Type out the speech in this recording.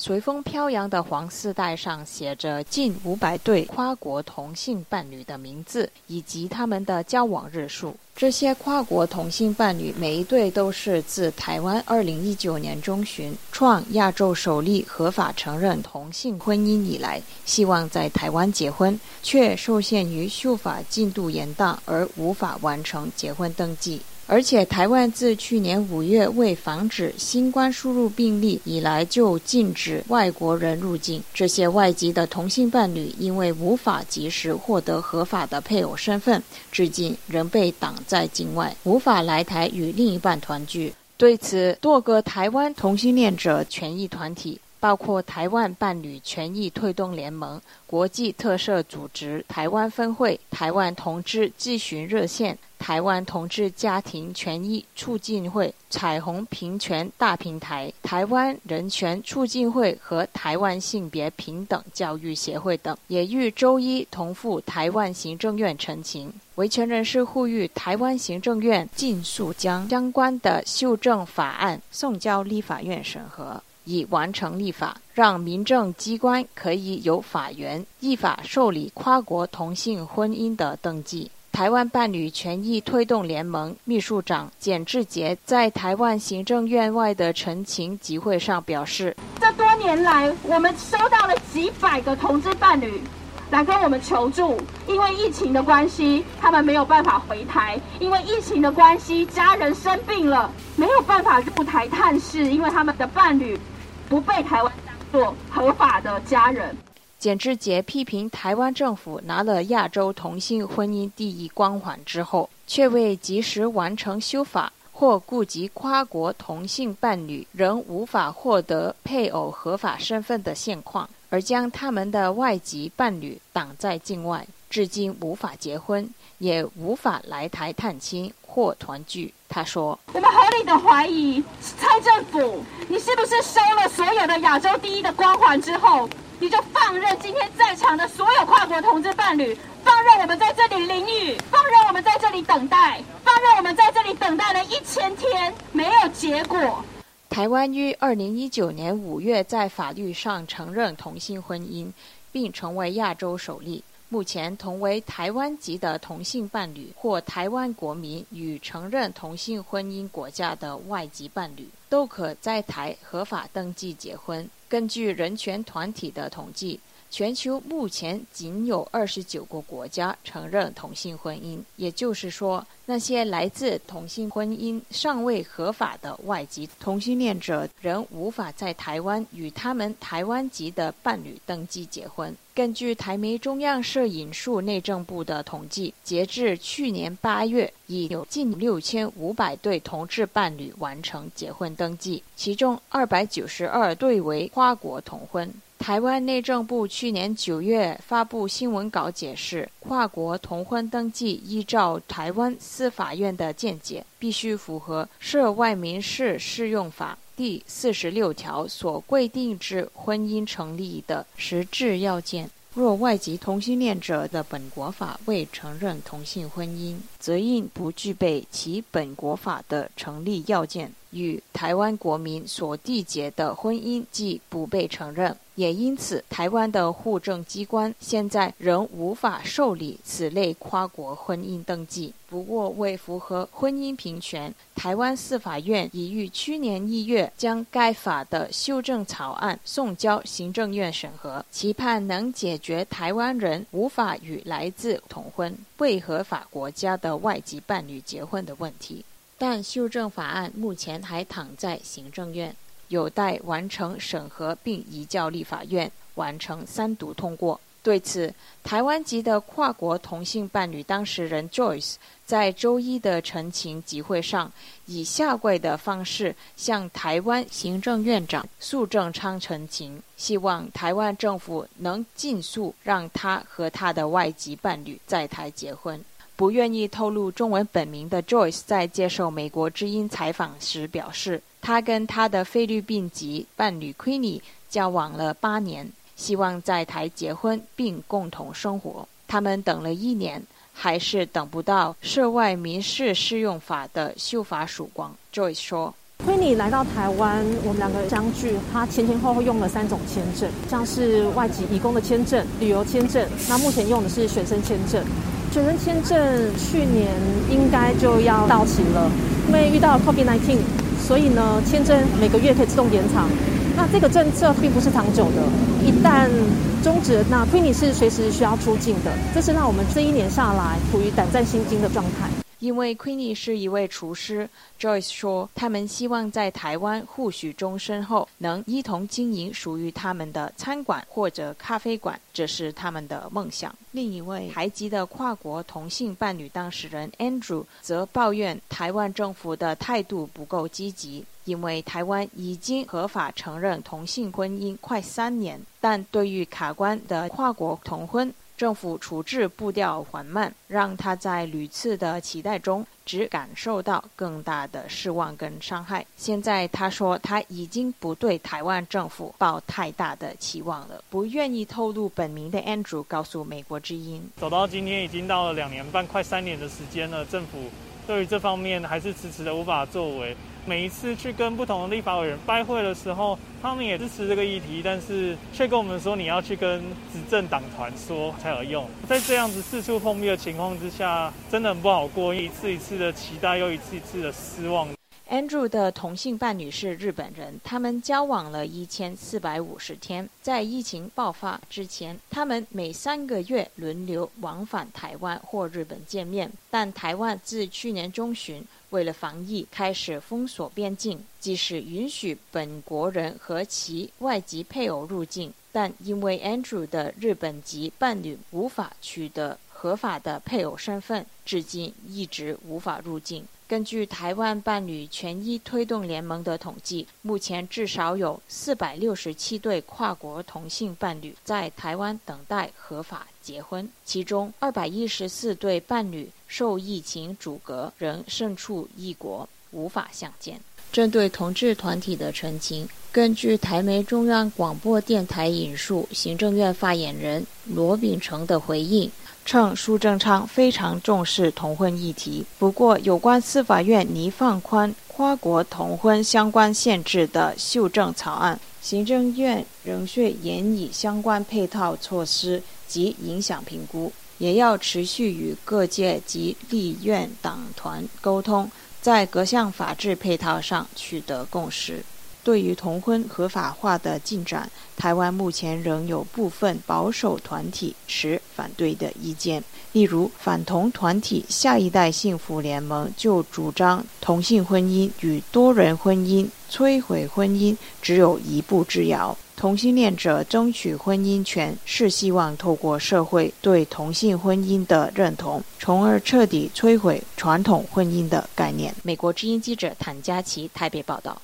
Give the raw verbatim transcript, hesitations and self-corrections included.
随风飘扬的黄丝带上写着近五百对跨国同性伴侣的名字以及他们的交往日数。这些跨国同性伴侣每一对都是自台湾二零一九年中旬创亚洲首例合法承认同性婚姻以来，希望在台湾结婚，却受限于修法进度延宕而无法完成结婚登记。而且台湾自去年五月为防止新冠输入病例以来就禁止外国人入境，这些外籍的同性伴侣因为无法及时获得合法的配偶身份，至今仍被挡在境外，无法来台与另一半团聚。对此，多个台湾同性恋者权益团体，包括台湾伴侣权益推动联盟、国际特赦组织台湾分会、台湾同志咨询热线、台湾同志家庭权益促进会、彩虹平权大平台、台湾人权促进会和台湾性别平等教育协会等，也于周一同赴台湾行政院陈情。维权人士呼吁台湾行政院尽速将相关的修正法案送交立法院审核，以完成立法，让民政机关可以由法院依法受理跨国同性婚姻的登记。台湾伴侣权益推动联盟秘书长简志杰在台湾行政院外的陈情集会上表示， 这多年来我们收到了几百个同志伴侣来跟我们求助，因为疫情的关系他们没有办法回台，因为疫情的关系家人生病了没有办法入台探视，因为他们的伴侣不被台湾当作合法的家人。 简志杰批评台湾政府拿了亚洲同性婚姻第一光环之后，却未及时完成修法或顾及跨国同性伴侣仍无法获得配偶合法身份的现况，而将他们的外籍伴侣挡在境外，至今无法结婚，也无法来台探亲或团聚。他说， 我们合理的怀疑蔡政府，你是不是收了所有的亚洲第一的光环之后，你就放任今天在场的所有跨国同志伴侣，放任我们在这里淋雨，放任我们在这里等待，放任我们在这里等待了一千天没有结果。 台湾于二零一九年五月在法律上承认同性婚姻，并成为亚洲首例。目前同为台湾籍的同性伴侣或台湾国民与承认同性婚姻国家的外籍伴侣都可在台合法登记结婚。根据人权团体的统计，全球目前仅有二十九个国家承认同性婚姻，也就是说，那些来自同性婚姻尚未合法的外籍同性恋者仍无法在台湾与他们台湾籍的伴侣登记结婚。根据台媒中央社引述内政部的统计，截至去年八月，已有近六千五百对同志伴侣完成结婚登记，其中二百九十二对为跨国同婚。台湾内政部去年九月发布新闻稿解释，跨国同婚登记依照台湾司法院的见解，必须符合《涉外民事适用法》第四十六条所规定之婚姻成立的实质要件。若外籍同性恋者的本国法未承认同性婚姻，则因不具备其本国法的成立要件，与台湾国民所缔结的婚姻即不被承认。也因此，台湾的户政机关现在仍无法受理此类跨国婚姻登记。不过，为符合婚姻平权，台湾司法院已于去年一月将该法的修正草案送交行政院审核，期盼能解决台湾人无法与来自同婚未合法国家的外籍伴侣结婚的问题。但修正法案目前还躺在行政院，有待完成审核并移交立法院完成三读通过。对此，台湾籍的跨国同性伴侣当事人 Joyce 在周一的陈情集会上，以下跪的方式向台湾行政院长苏正昌陈情，希望台湾政府能尽速让他和他的外籍伴侣在台结婚。不愿意透露中文本名的 Joyce 在接受美国之音采访时表示，他跟他的菲律宾籍伴侣 Queenie 交往了八年，希望在台结婚并共同生活。他们等了一年，还是等不到涉外民事适用法的修法曙光。 Joyce 说， Queenie 来到台湾，我们两个相聚，他前前后后用了三种签证，像是外籍移工的签证、旅游签证，那目前用的是学生签证。学生签证去年应该就要到期了，因为遇到 COVID 十九， 所以呢，签证每个月可以自动延长。那这个政策并不是长久的，一旦终止，那 Queenie 是随时需要出境的，这是让我们这一年下来处于胆战心惊的状态。 因为 Queenie 是一位厨师 ，Joyce 说，他们希望在台湾互许终身后，能一同经营属于他们的餐馆或者咖啡馆，这是他们的梦想。另一位台籍的跨国同性伴侣当事人 Andrew 则抱怨台湾政府的态度不够积极，因为台湾已经合法承认同性婚姻快三年，但对于卡关的跨国同婚，政府处置步调缓慢，让他在屡次的期待中只感受到更大的失望跟伤害。现在他说他已经不对台湾政府抱太大的期望了。不愿意透露本名的 Andrew 告诉美国之音， 走到今天已经到了两年半快三年的时间了，政府对于这方面还是迟迟的无法作为。每一次去跟不同的立法委员拜会的时候，他们也支持这个议题，但是却跟我们说你要去跟执政党团说才有用。在这样子四处碰壁的情况之下，真的很不好过，一次一次的期待又一次一次的失望。 Andrew 的同性伴侣是日本人，他们交往了一千四百五十天。在疫情爆发之前，他们每三个月轮流往返台湾或日本见面。但台湾自去年中旬为了防疫开始封锁边境，即使允许本国人和其外籍配偶入境，但因为 Andrew 的日本籍伴侣无法取得合法的配偶身份，至今一直无法入境。根据台湾伴侣权益推动联盟的统计，目前至少有四百六十七对跨国同性伴侣在台湾等待合法结婚，其中二百一十四对伴侣受疫情阻隔，仍身处异国，无法相见。针对同志团体的陈情，根据台媒中央广播电台引述行政院发言人罗秉成的回应，称苏贞昌非常重视同婚议题，不过有关司法院拟放宽跨国同婚相关限制的修正草案，行政院仍需研拟相关配套措施及影响评估，也要持续与各界及立院党团沟通，在各项法治配套上取得共识。对于同婚合法化的进展，台湾目前仍有部分保守团体持反对的意见。例如，反同团体下一代幸福联盟就主张同性婚姻与多人婚姻摧毁婚姻只有一步之遥。同性恋者争取婚姻权，是希望透过社会对同性婚姻的认同，从而彻底摧毁传统婚姻的概念。美国之音记者谭佳琪台北报道。